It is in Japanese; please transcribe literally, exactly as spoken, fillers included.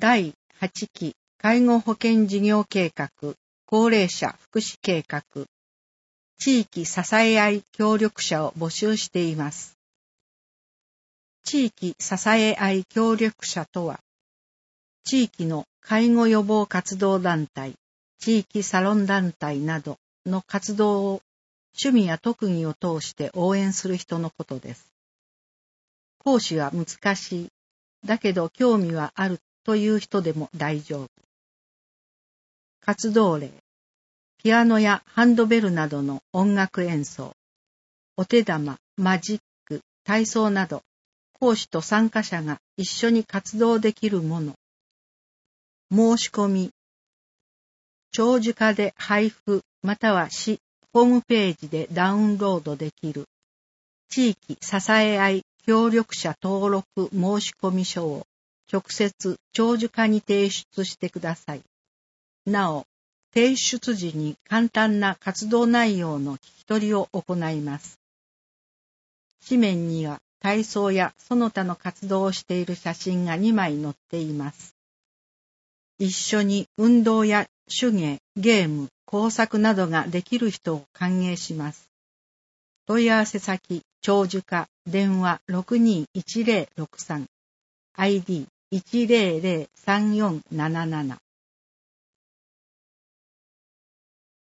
だいはちき介護保険事業計画、高齢者福祉計画、地域支え合い協力者を募集しています。地域支え合い協力者とは、地域の介護予防活動団体、地域サロン団体などの活動を趣味や特技を通して応援する人のことです。講師は難しい、だけど興味はあるという人でも大丈夫。活動例、ピアノやハンドベルなどの音楽演奏、お手玉、マジック、体操など、講師と参加者が一緒に活動できるもの。申し込み、長寿化で配布または市ホームページでダウンロードできる地域支え合い協力者登録申し込み書を直接長寿化に提出してください。なお、提出時に簡単な活動内容の聞き取りを行います。紙面には体操やその他の活動をしている写真がにまい載っています。一緒に運動や手芸、ゲーム、工作などができる人を歓迎します。問い合わせ先、長寿化、電話 ろくにいちぜろろくさん、アイディーいちぜろぜろさんよんなななな